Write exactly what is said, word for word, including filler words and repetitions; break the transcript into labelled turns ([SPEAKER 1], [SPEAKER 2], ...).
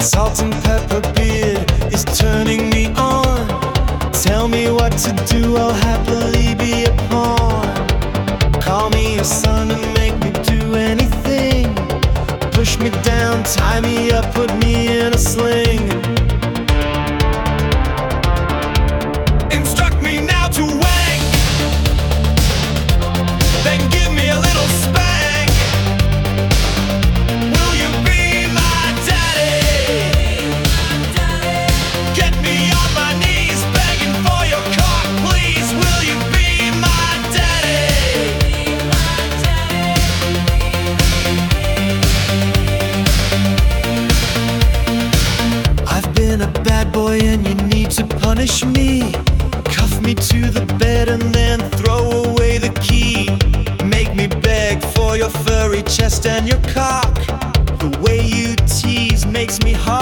[SPEAKER 1] That salt and pepper beard is turning me on. Tell me what to do, I'll happily be a pawn. Call me your son and make me do anything. Push me down, tie me up, put me in a sling. Instruct me now to wank, then give me a little spank. Will you be my daddy? Get me on my knees, begging for your cock, please. Will you be my daddy? I've been a bad boy and you need to punish me. Cuff me to the bed and then throw away the key. Make me beg for your furry chest and your cock. The way you tease makes me hard.